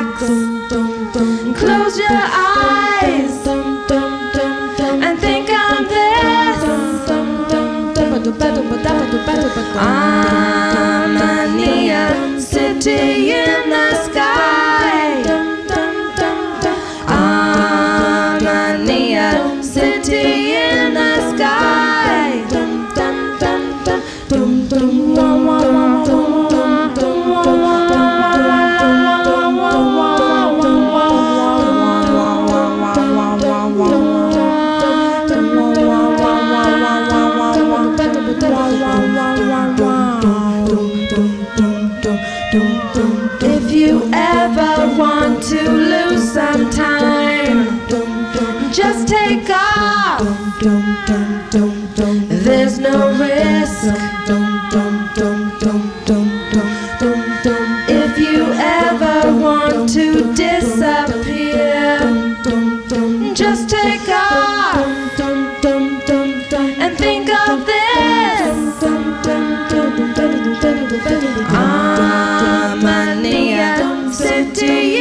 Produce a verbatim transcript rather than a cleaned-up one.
relax. Close your eyes and think of this. I'm a neon city in the sky. I'm a neon city in the sky. If you ever want to lose some time, just take off. There's no risk. If you ever want to disappear, just take off and think of this. I'm a neon city